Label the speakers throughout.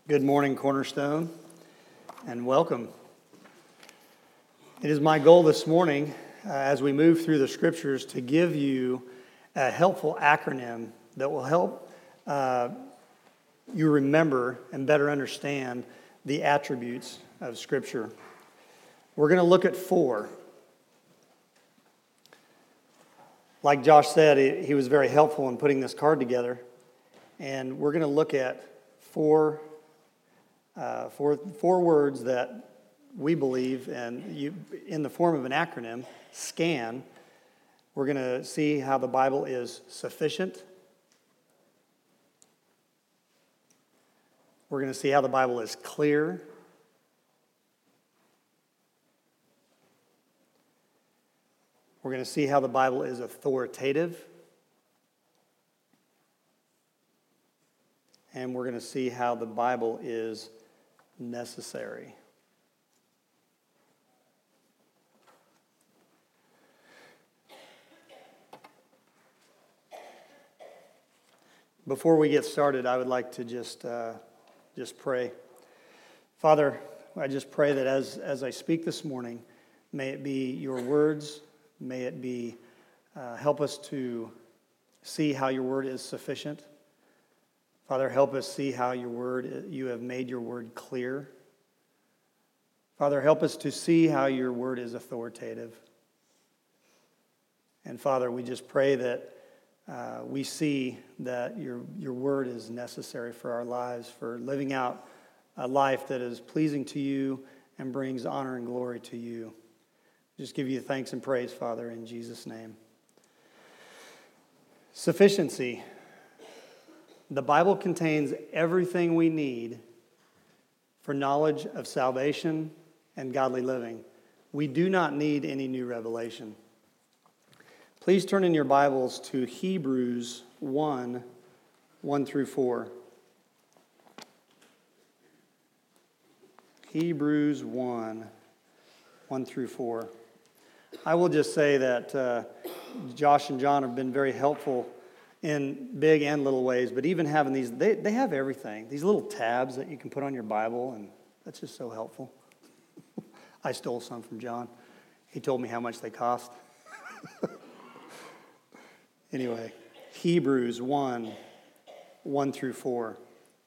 Speaker 1: Good morning, Cornerstone, and welcome. It is my goal this morning, as we move through the Scriptures, to give you a helpful acronym that will help you remember and better understand the attributes of Scripture. We're going to look at 4. Like Josh said, he was very helpful in putting this card together, and we're going to look at four words that we believe, and in the form of an acronym, SCAN. We're going to see how the Bible is sufficient. We're going to see how the Bible is clear. We're going to see how the Bible is authoritative. And we're going to see how the Bible is necessary. Before we get started, I would like to just pray. Father, I just pray that as I speak this morning, may it be your words, may it be help us to see how your word is sufficient. Father, help us see how you have made your word clear. Father, help us to see how your word is authoritative. And Father, we just pray that we see that your word is necessary for our lives, for living out a life that is pleasing to you and brings honor and glory to you. Just give you thanks and praise, Father, in Jesus' name. Sufficiency. The Bible contains everything we need for knowledge of salvation and godly living. We do not need any new revelation. Please turn in your Bibles to Hebrews 1, 1 through 4. Hebrews 1, 1 through 4. I will just say that Josh and John have been very helpful in big and little ways, but even having these, they have everything. These little tabs that you can put on your Bible, and that's just so helpful. I stole some from John. He told me how much they cost. Anyway, Hebrews 1, 1 through 4.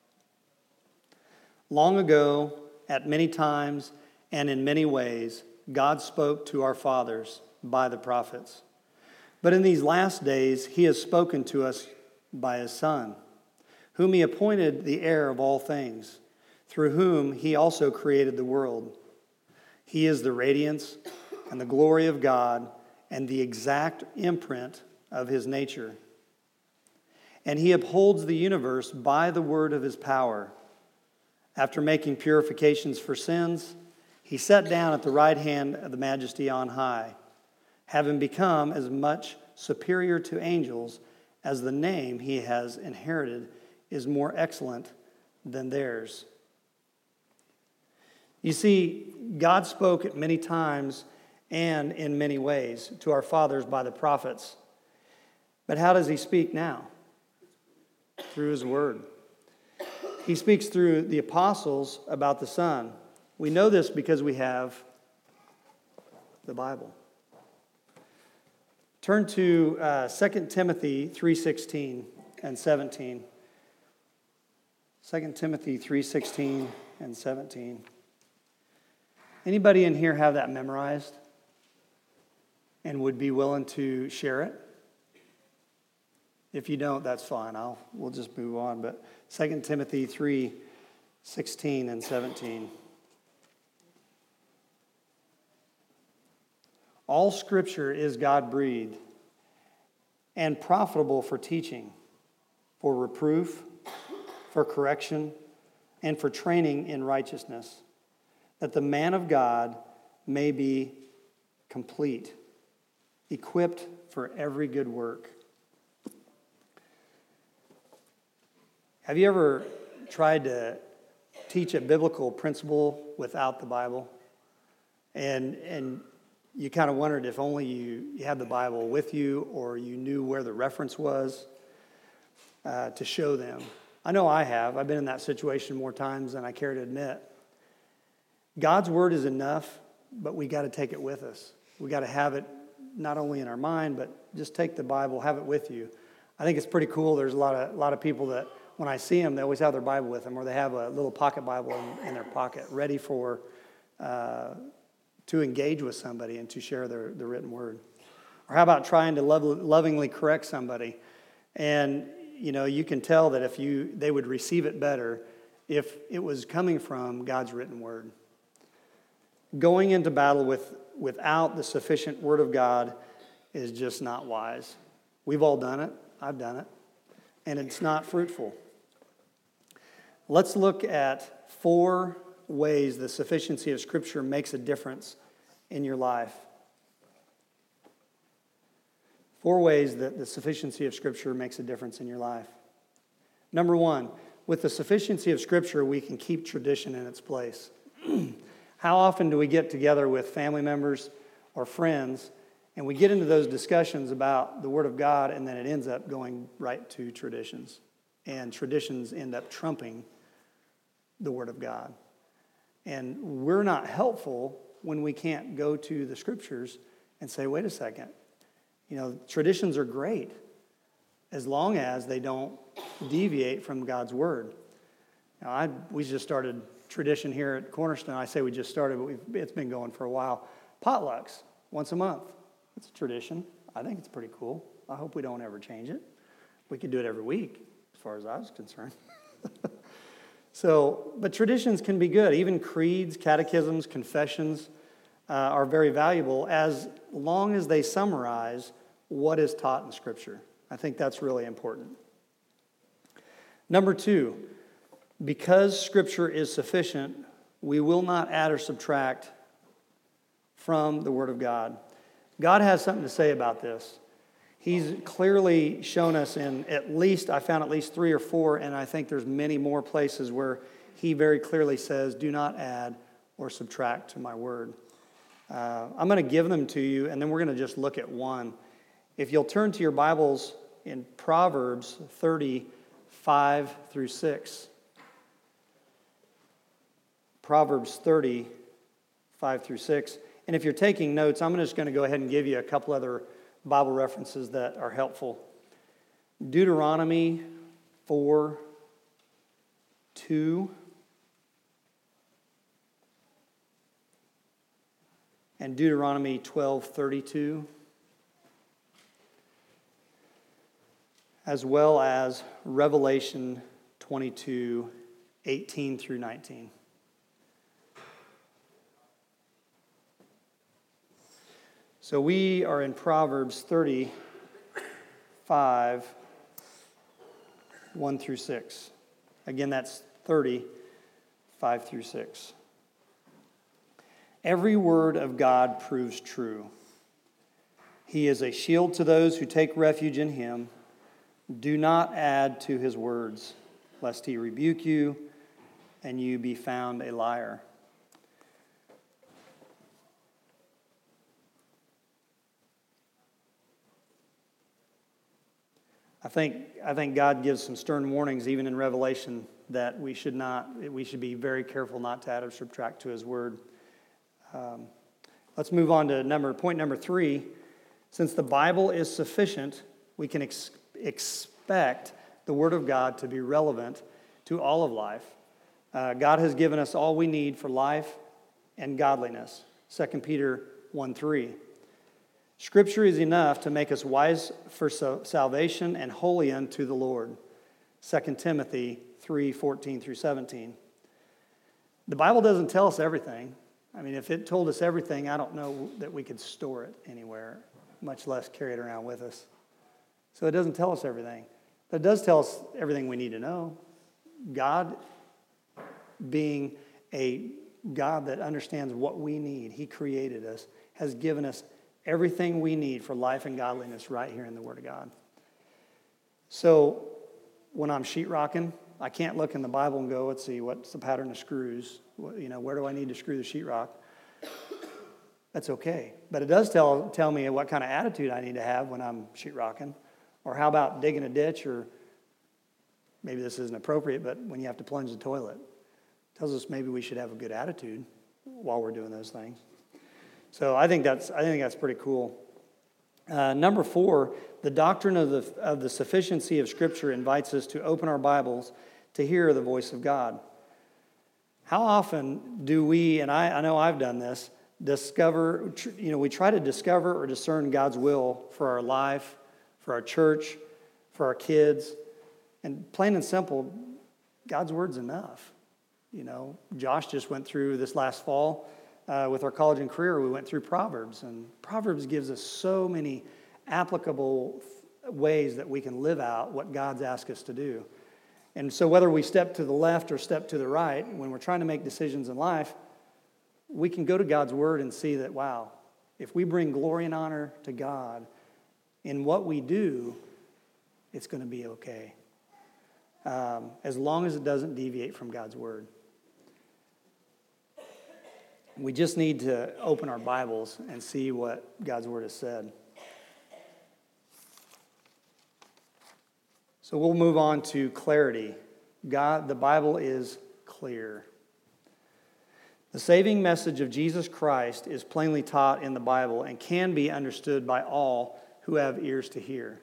Speaker 1: Long ago, at many times and in many ways, God spoke to our fathers by the prophets. But in these last days, he has spoken to us by his Son, whom he appointed the heir of all things, through whom he also created the world. He is the radiance and the glory of God and the exact imprint of his nature. And he upholds the universe by the word of his power. After making purifications for sins, he sat down at the right hand of the Majesty on high, having become as much superior to angels as the name he has inherited is more excellent than theirs. You see, God spoke at many times and in many ways to our fathers by the prophets. But how does he speak now? Through his word. He speaks through the apostles about the Son. We know this because we have the Bible. Turn to 2 Timothy 3:16 and 17. 2 Timothy 3:16 and 17. Anybody in here have that memorized and would be willing to share it? If you don't, that's fine. We'll just move on. But 2 Timothy 3:16 and 17. All Scripture is God-breathed and profitable for teaching, for reproof, for correction, and for training in righteousness, that the man of God may be complete, equipped for every good work. Have you ever tried to teach a biblical principle without the Bible? And you kind of wondered if only you had the Bible with you or you knew where the reference was to show them. I know I have. I've been in that situation more times than I care to admit. God's word is enough, but we got to take it with us. We got to have it not only in our mind, but just take the Bible, have it with you. I think it's pretty cool. There's a lot of people that when I see them, they always have their Bible with them, or they have a little pocket Bible in their pocket, ready for to engage with somebody and to share the written word. Or how about trying to lovingly correct somebody? And you can tell that they would receive it better if it was coming from God's written word. Going into battle without the sufficient word of God is just not wise. We've all done it. I've done it. And it's not fruitful. Let's look at 4 ways the sufficiency of Scripture makes a difference in your life. 4 ways that the sufficiency of Scripture makes a difference in your life. Number 1, with the sufficiency of Scripture, we can keep tradition in its place. How often do we get together with family members or friends, and we get into those discussions about the Word of God, and then it ends up going right to traditions. And traditions end up trumping the Word of God. And we're not helpful when we can't go to the Scriptures and say, wait a second, traditions are great as long as they don't deviate from God's Word. Now, we just started tradition here at Cornerstone. I say we just started, but it's been going for a while. Potlucks, once a month. It's a tradition. I think it's pretty cool. I hope we don't ever change it. We could do it every week, as far as I was concerned. But traditions can be good. Even creeds, catechisms, confessions are very valuable as long as they summarize what is taught in Scripture. I think that's really important. Number 2, because Scripture is sufficient, we will not add or subtract from the Word of God. God has something to say about this. He's clearly shown us I found at least 3 or 4, and I think there's many more places where he very clearly says, do not add or subtract to my word. I'm going to give them to you, and then we're going to just look at one. If you'll turn to your Bibles in Proverbs 30:5 through 6. Proverbs 30:5 through 6. And if you're taking notes, I'm just going to go ahead and give you a couple other Bible references that are helpful. Deuteronomy 4:2 and Deuteronomy 12:32, as well as Revelation 22:18 through 19. So we are in Proverbs 35, 1 through 6. Again, that's 30, 5 through 6. Every word of God proves true. He is a shield to those who take refuge in him. Do not add to his words, lest he rebuke you and you be found a liar. I think God gives some stern warnings even in Revelation that we should be very careful not to add or subtract to his word. Let's move on to point number 3. Since the Bible is sufficient, we can expect the word of God to be relevant to all of life. God has given us all we need for life and godliness. 2 Peter 1:3. Scripture is enough to make us wise for salvation and holy unto the Lord. 2 Timothy 3:14 through 17. The Bible doesn't tell us everything. I mean, if it told us everything, I don't know that we could store it anywhere, much less carry it around with us. So it doesn't tell us everything. But it does tell us everything we need to know. God, being a God that understands what we need, he created us, has given us everything we need for life and godliness right here in the Word of God. So when I'm sheetrocking, I can't look in the Bible and go, let's see, what's the pattern of screws? Where do I need to screw the sheetrock? That's okay. But it does tell me what kind of attitude I need to have when I'm sheetrocking. Or how about digging a ditch or maybe this isn't appropriate, but when you have to plunge the toilet, it tells us maybe we should have a good attitude while we're doing those things. So I think that's pretty cool. Number 4, the doctrine of the sufficiency of Scripture invites us to open our Bibles to hear the voice of God. How often do we, and I know I've done this, we try to discover or discern God's will for our life, for our church, for our kids, and plain and simple, God's word's enough. Josh just went through this last fall with our college and career, we went through Proverbs, and Proverbs gives us so many applicable ways that we can live out what God's asked us to do. And so whether we step to the left or step to the right, when we're trying to make decisions in life, we can go to God's word and see that, wow, if we bring glory and honor to God in what we do, it's going to be okay. As long as it doesn't deviate from God's word. We just need to open our Bibles and see what God's word has said. So we'll move on to clarity. The Bible is clear. The saving message of Jesus Christ is plainly taught in the Bible and can be understood by all who have ears to hear.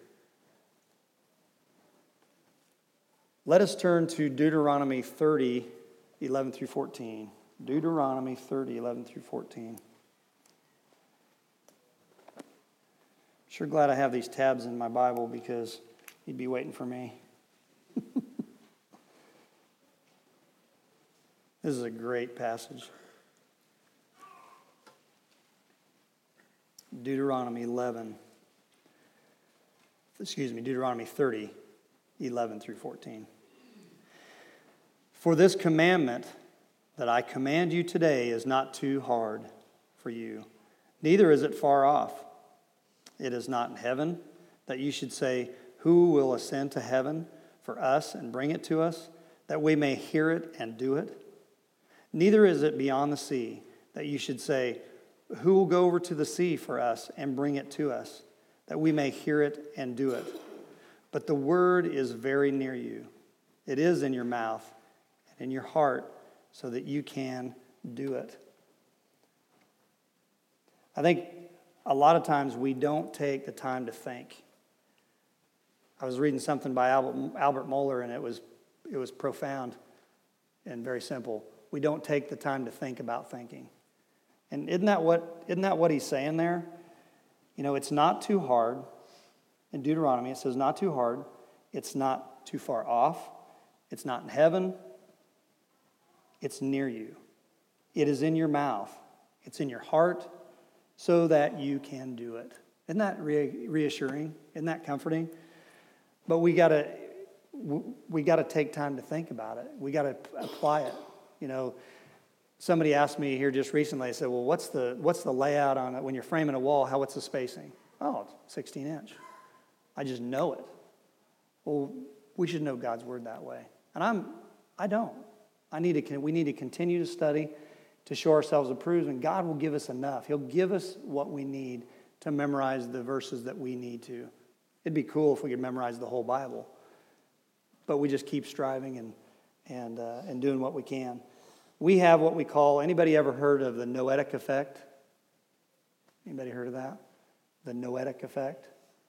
Speaker 1: Let us turn to Deuteronomy 30, 11 through 14. Deuteronomy 30, 11 through 14. Sure glad I have these tabs in my Bible because you'd be waiting for me. This is a great passage. Deuteronomy 30, 11 through 14. For this commandment that I command you today is not too hard for you, neither is it far off. It is not in heaven that you should say, who will ascend to heaven for us and bring it to us, that we may hear it and do it? Neither is it beyond the sea that you should say, who will go over to the sea for us and bring it to us, that we may hear it and do it? But the word is very near you. It is in your mouth and in your heart, so that you can do it. I think a lot of times we don't take the time to think. I was reading something by Albert Mohler, and it was profound and very simple. We don't take the time to think about thinking. And isn't that what he's saying there? It's not too hard. In Deuteronomy, it says not too hard. It's not too far off. It's not in heaven. It's near you. It is in your mouth. It's in your heart so that you can do it. Isn't that reassuring? Isn't that comforting? But we got to take time to think about it. We got to apply it. Somebody asked me here just recently, I said, well, what's the layout on it when you're framing a wall? What's the spacing? Oh, it's 16-inch. I just know it. Well, we should know God's word that way. And I don't. We need to continue to study to show ourselves approved, and God will give us enough. He'll give us what we need to memorize the verses that we need to. It'd be cool if we could memorize the whole Bible, but we just keep striving and doing what we can. We have what we call, anybody ever heard of the noetic effect? Anybody heard of that? The noetic effect?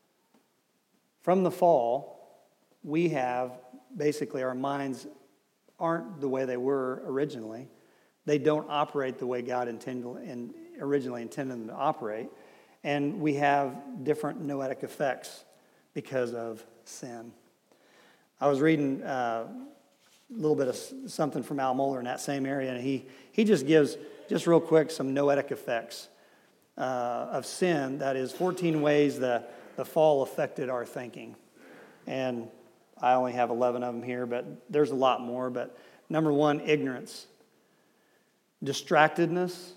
Speaker 1: From the fall, we have basically our minds aren't the way they were originally. They don't operate the way God originally intended them to operate. And we have different noetic effects because of sin. I was reading a little bit of something from Al Mohler in that same area, and he just gives, just real quick, some noetic effects of sin. That is 14 ways the fall affected our thinking. And I only have 11 of them here, but there's a lot more. But number 1, ignorance. Distractedness.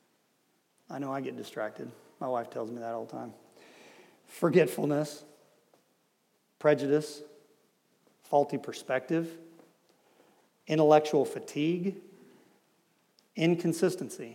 Speaker 1: I know I get distracted. My wife tells me that all the time. Forgetfulness. Prejudice. Faulty perspective. Intellectual fatigue. Inconsistency.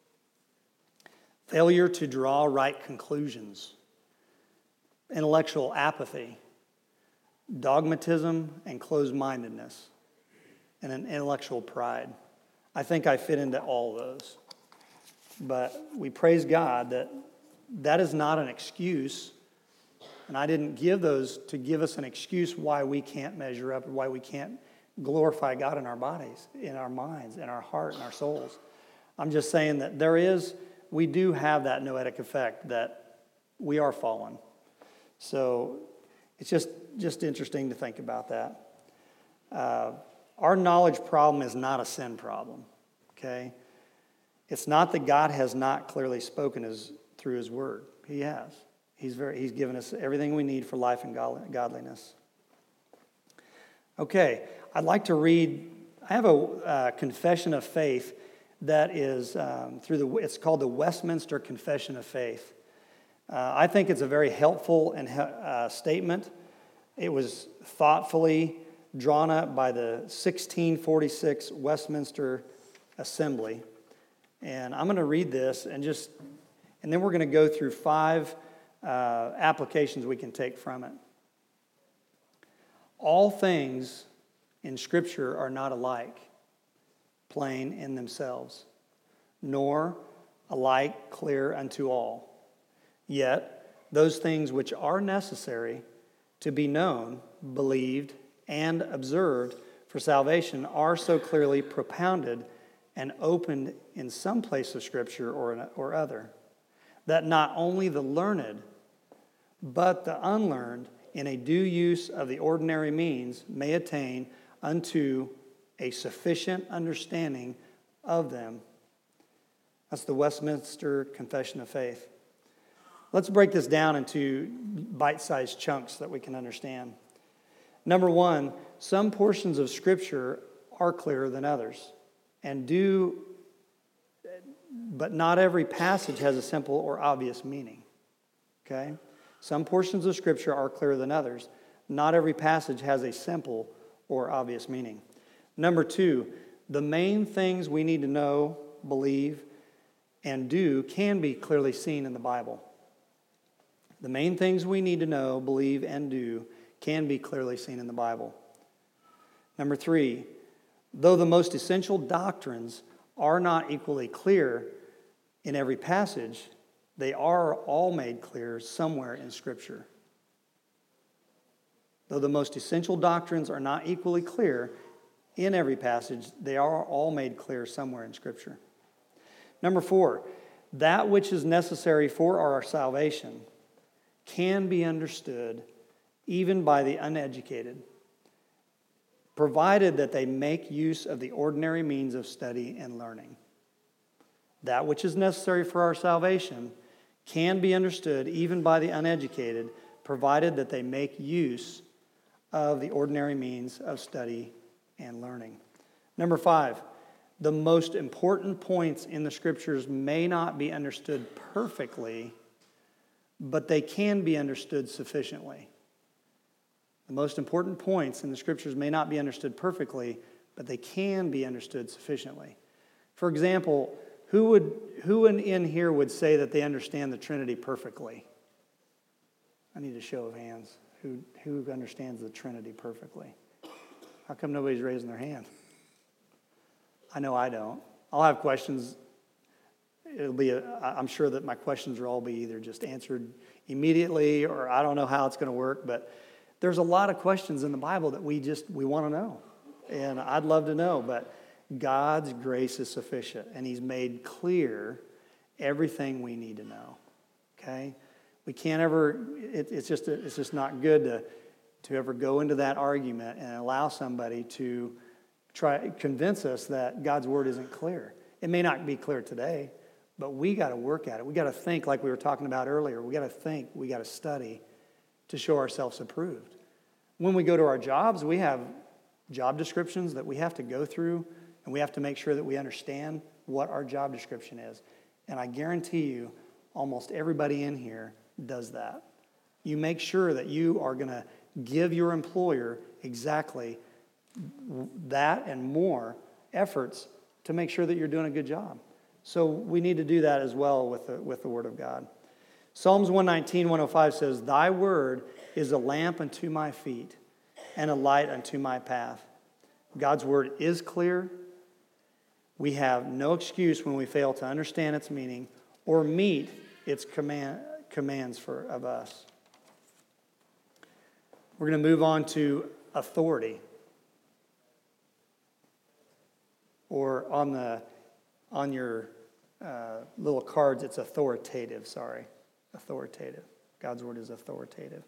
Speaker 1: Failure to draw right conclusions. Intellectual apathy. dogmatism and closed-mindedness, and an intellectual pride. I think I fit into all those. But we praise God that that is not an excuse, and I didn't give those to give us an excuse why we can't measure up, or why we can't glorify God in our bodies, in our minds, in our heart, in our souls. I'm just saying that we do have that noetic effect, that we are fallen. So it's just interesting to think about that. Our knowledge problem is not a sin problem, okay? It's not that God has not clearly spoken through His Word. He has. He's given us everything we need for life and godliness. Okay, I'd like to read. I have a confession of faith that is it's called the Westminster Confession of Faith. I think it's a very helpful statement. It was thoughtfully drawn up by the 1646 Westminster Assembly. And I'm going to read this and then we're going to go through 5 applications we can take from it. All things in Scripture are not alike, plain in themselves, nor alike clear unto all. Yet those things which are necessary to be known, believed, and observed for salvation are so clearly propounded and opened in some place of Scripture or other, that not only the learned, but the unlearned, in a due use of the ordinary means, may attain unto a sufficient understanding of them. That's the Westminster Confession of Faith. Let's break this down into bite-sized chunks that we can understand. Number 1, some portions of Scripture are clearer than others, but not every passage has a simple or obvious meaning. Okay? Some portions of Scripture are clearer than others. Not every passage has a simple or obvious meaning. Number 2, the main things we need to know, believe, and do can be clearly seen in the Bible. The main things we need to know, believe, and do can be clearly seen in the Bible. Number 3, though the most essential doctrines are not equally clear in every passage, they are all made clear somewhere in Scripture. Though the most essential doctrines are not equally clear in every passage, they are all made clear somewhere in Scripture. Number 4, that which is necessary for our salvation can be understood even by the uneducated, provided that they make use of the ordinary means of study and learning. That which is necessary for our salvation can be understood even by the uneducated, provided that they make use of the ordinary means of study and learning. Number 5, the most important points in the Scriptures may not be understood perfectly, but they can be understood sufficiently. The most important points in the Scriptures may not be understood perfectly, but they can be understood sufficiently. For example, who in here would say that they understand the Trinity perfectly? I need a show of hands. Who understands the Trinity perfectly? How come nobody's raising their hand? I know I don't. I'll have questions. I'm sure that my questions will all be either just answered immediately, or I don't know how it's going to work, but there's a lot of questions in the Bible that we want to know. And I'd love to know, but God's grace is sufficient, and He's made clear everything we need to know. Okay? We can't ever, it's just not good to ever go into that argument and allow somebody to try convince us that God's word isn't clear. It may not be clear today, but we got to work at it. We got to think, like we were talking about earlier. We got to think, we got to study to show ourselves approved. When we go to our jobs, we have job descriptions that we have to go through, and we have to make sure that we understand what our job description is. And I guarantee you, almost everybody in here does that. You make sure that you are going to give your employer exactly that and more efforts to make sure that you're doing a good job. So we need to do that as well with the Word of God. Psalms 119, 105 says, "Thy word is a lamp unto my feet and a light unto my path. God's word is clear. We have no excuse when we fail to understand its meaning or meet its commands of us. We're going to move on to authority. Or on your little cards, it's authoritative. Sorry, authoritative. God's word is authoritative.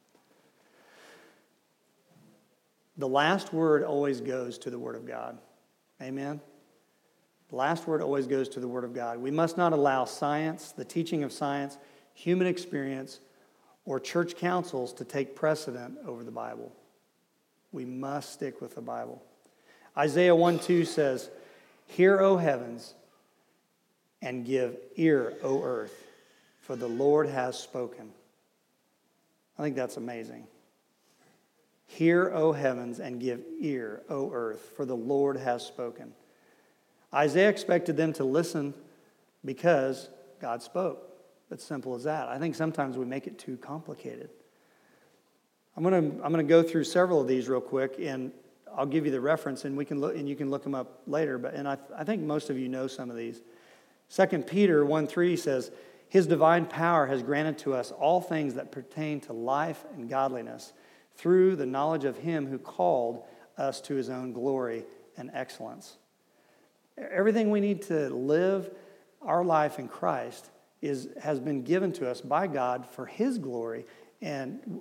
Speaker 1: The last word always goes to the Word of God. Amen? The last word always goes to the Word of God. We must not allow science, the teaching of science, human experience, or church councils to take precedent over the Bible. We must stick with the Bible. Isaiah 1:2 says, "Hear, O heavens, and give ear, O earth, for the Lord has spoken." I think that's amazing. Hear, O heavens, and give ear, O earth, for the Lord has spoken. Isaiah expected them to listen because God spoke. It's simple as that. I think sometimes we make it too complicated. I'm going to go through several of these real quick, and I'll give you the reference, and you can look them up later. But I think most of you know some of these. 2 Peter 1:3 says, "His divine power has granted to us all things that pertain to life and godliness, through the knowledge of Him who called us to His own glory and excellence." Everything we need to live our life in Christ has been given to us by God for His glory, and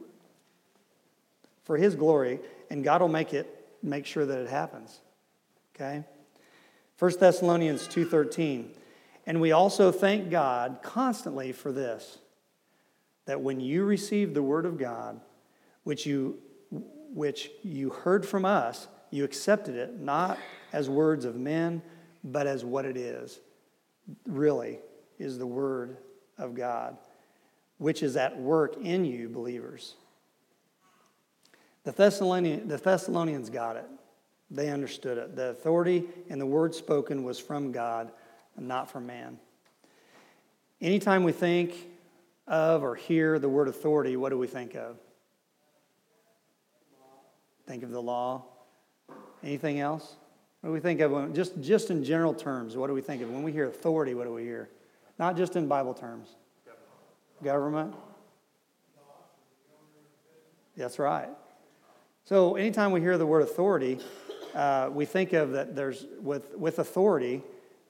Speaker 1: God will make sure that it happens. Okay? 1 Thessalonians 2:13, "And we also thank God constantly for this, that when you received the word of God, which you heard from us, you accepted it not as words of men, but as what it is, really, is the word of God, which is at work in you believers." The Thessalonians got it. They understood it. The authority and the word spoken was from God and not from man. Anytime we think of or hear the word authority, what do we think of? Think of the law. Anything else? What do we think of? Just in general terms, what do we think of? When we hear authority, what do we hear? Not just in Bible terms. Government. That's right. So anytime we hear the word authority, we think of that there's, with authority,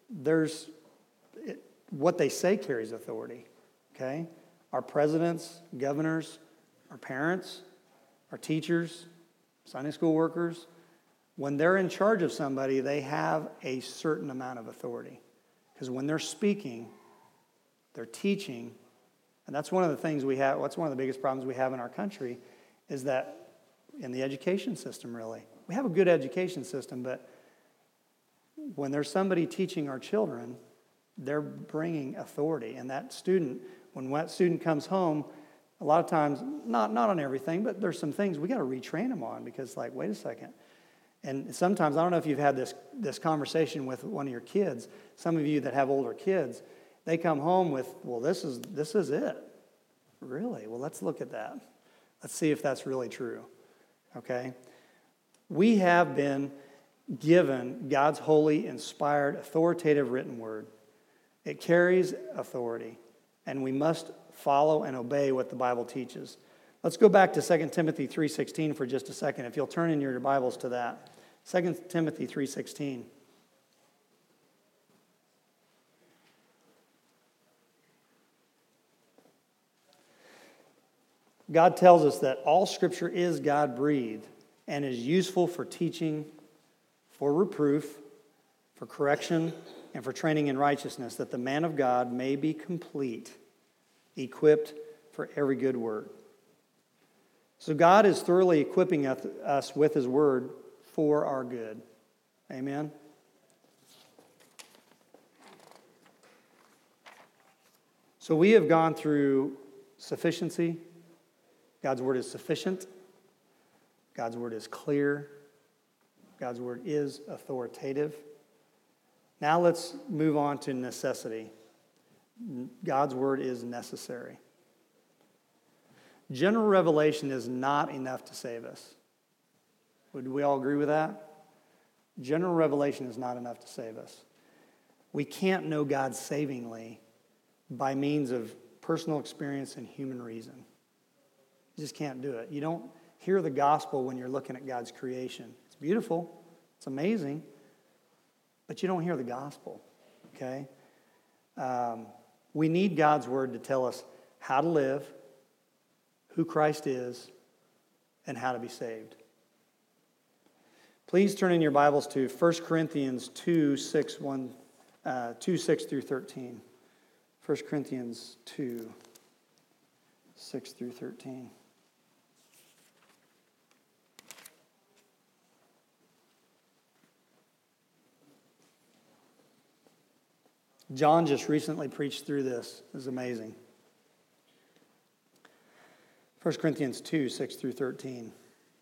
Speaker 1: what they say carries authority. Okay? Our presidents, governors, our parents, our teachers, Sunday school workers, when they're in charge of somebody, they have a certain amount of authority. Because when they're speaking, they're teaching, and that's one of the things we have, what's one of the biggest problems we have in our country, is that in the education system, really. We have a good education system, but when there's somebody teaching our children, they're bringing authority. And that student, when that student comes home, a lot of times, not on everything, but there's some things we got to retrain them on because, like, wait a second. And sometimes, I don't know if you've had this conversation with one of your kids. Some of you that have older kids, they come home with, well, this is it. Really? Well, let's look at that. Let's see if that's really true. Okay? We have been given God's holy, inspired, authoritative written word. It carries authority, and we must follow and obey what the Bible teaches. Let's go back to 2 Timothy 3:16 for just a second, if you'll turn in your Bibles to that. 2 Timothy 3:16. God tells us that all Scripture is God-breathed and is useful for teaching, for reproof, for correction, and for training in righteousness, that the man of God may be complete, equipped for every good work. So God is thoroughly equipping us with His Word for our good. Amen? So we have gone through sufficiency. God's Word is sufficient. God's Word is clear. God's Word is authoritative. Now let's move on to necessity. God's Word is necessary. General revelation is not enough to save us. Would we all agree with that? General revelation is not enough to save us. We can't know God savingly by means of personal experience and human reason. You just can't do it. You don't hear the gospel when you're looking at God's creation. It's beautiful. It's amazing. But you don't hear the gospel, okay? We need God's word to tell us how to live, who Christ is, and how to be saved. Please turn in your Bibles to 1 Corinthians 2, 6 through 13. 1 Corinthians 2, 6 through 13. John just recently preached through this. It was amazing. 1 Corinthians 2, 6 through 13.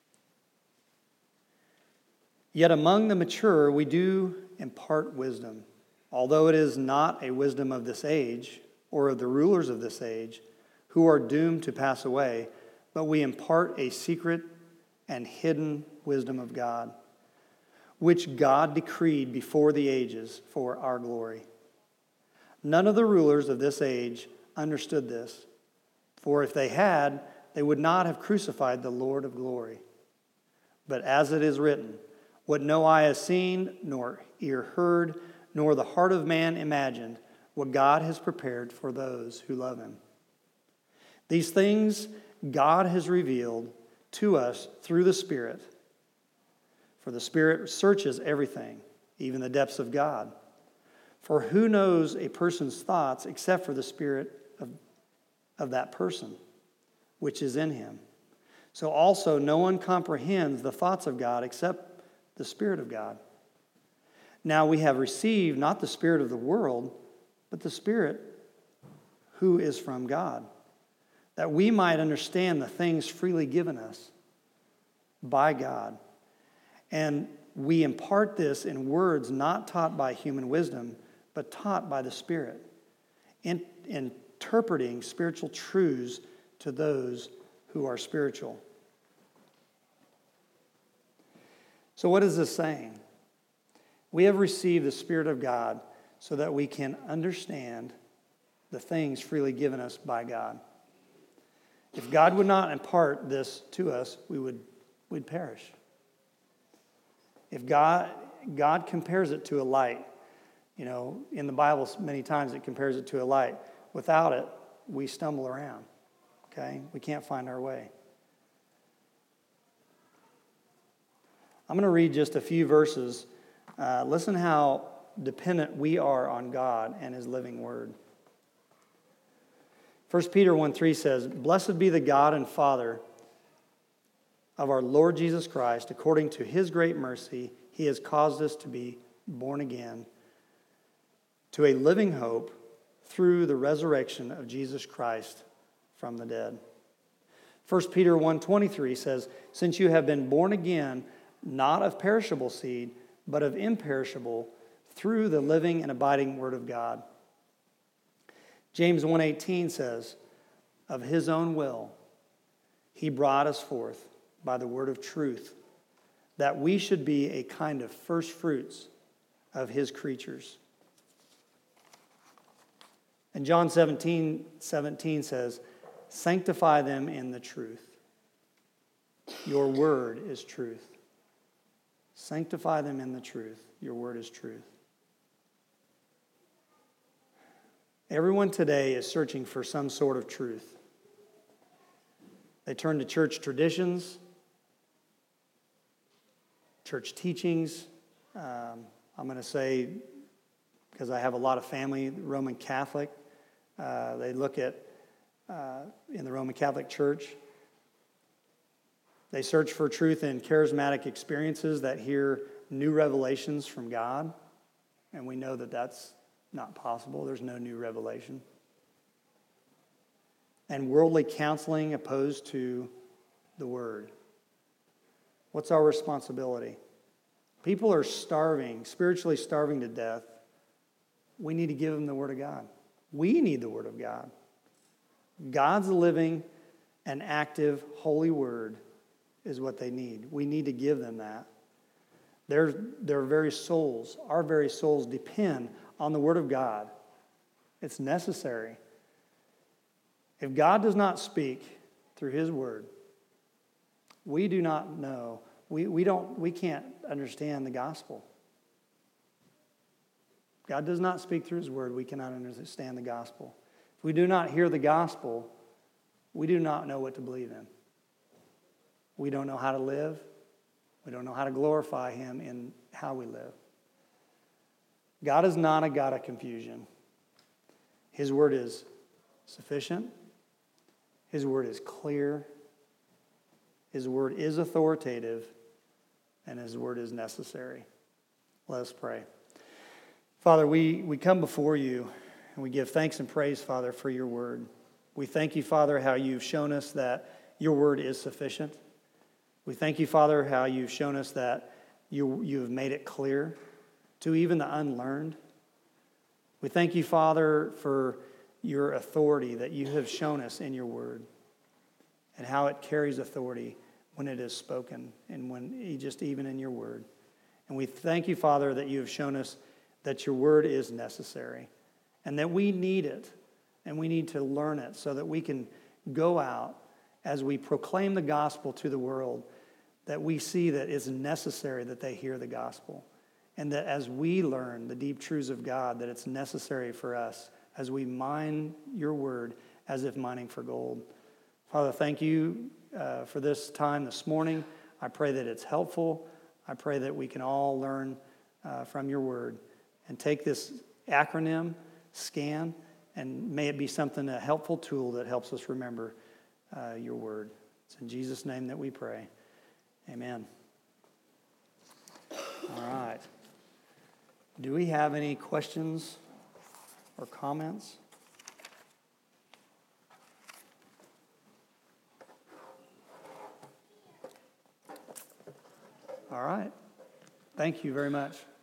Speaker 1: Yet among the mature we do impart wisdom, although it is not a wisdom of this age or of the rulers of this age who are doomed to pass away, but we impart a secret and hidden wisdom of God, which God decreed before the ages for our glory. None of the rulers of this age understood this, for if they had, they would not have crucified the Lord of glory. But as it is written, what no eye has seen, nor ear heard, nor the heart of man imagined, what God has prepared for those who love him. These things God has revealed to us through the Spirit. For the Spirit searches everything, even the depths of God. For who knows a person's thoughts except for the spirit of that person, which is in him? So also no one comprehends the thoughts of God except the Spirit of God. Now we have received not the spirit of the world, but the Spirit who is from God, that we might understand the things freely given us by God. And we impart this in words not taught by human wisdom, but taught by the Spirit, interpreting spiritual truths to those who are spiritual. So what is this saying? We have received the Spirit of God so that we can understand the things freely given us by God. If God would not impart this to us, we'd perish. If God compares it to a light, in the Bible, many times it compares it to a light. Without it, we stumble around, okay? We can't find our way. I'm going to read just a few verses. Listen how dependent we are on God and His living Word. 1 Peter 1:3 says, "Blessed be the God and Father of our Lord Jesus Christ. According to His great mercy, He has caused us to be born again to a living hope through the resurrection of Jesus Christ from the dead." 1 Peter 1:23 says, "Since you have been born again, not of perishable seed, but of imperishable, through the living and abiding Word of God." James 1:18 says, "Of His own will, He brought us forth by the word of truth, that we should be a kind of first fruits of His creatures." And John 17:17 says, "Sanctify them in the truth. Your word is truth." Sanctify them in the truth. Your word is truth. Everyone today is searching for some sort of truth. They turn to church traditions, church teachings. I'm going to say, because I have a lot of family Roman Catholic, they look at, in the Roman Catholic Church, they search for truth in charismatic experiences that hear new revelations from God, and we know that that's not possible. There's no new revelation. And worldly counseling opposed to the Word. What's our responsibility? People are starving, spiritually starving to death. We need to give them the Word of God. We need the Word of God. God's living and active holy Word is what they need. We need to give them that. Their very souls, our very souls depend on the Word of God. It's necessary. If God does not speak through His Word, we do not know. We can't understand the gospel. God does not speak through His Word. We cannot understand the gospel. If we do not hear the gospel, we do not know what to believe in. We don't know how to live. We don't know how to glorify Him in how we live. God is not a God of confusion. His Word is sufficient. His Word is clear. His Word is authoritative. And His Word is necessary. Let us pray. Father, we come before You and we give thanks and praise, Father, for Your Word. We thank You, Father, how You've shown us that Your Word is sufficient. We thank You, Father, how You've shown us that You've made it clear to even the unlearned. We thank You, Father, for Your authority that You have shown us in Your Word and how it carries authority when it is spoken and when just even in Your Word. And we thank You, Father, that You have shown us that Your Word is necessary and that we need it and we need to learn it so that we can go out as we proclaim the gospel to the world, that we see that it's necessary that they hear the gospel. And that as we learn the deep truths of God, that it's necessary for us as we mine Your Word as if mining for gold. Father, thank You for this time this morning. I pray that it's helpful. I pray that we can all learn from Your Word and take this acronym, SCAN, and may it be something, a helpful tool that helps us remember Your Word. It's in Jesus' name that we pray. Amen. All right. Do we have any questions or comments? All right. Thank you very much.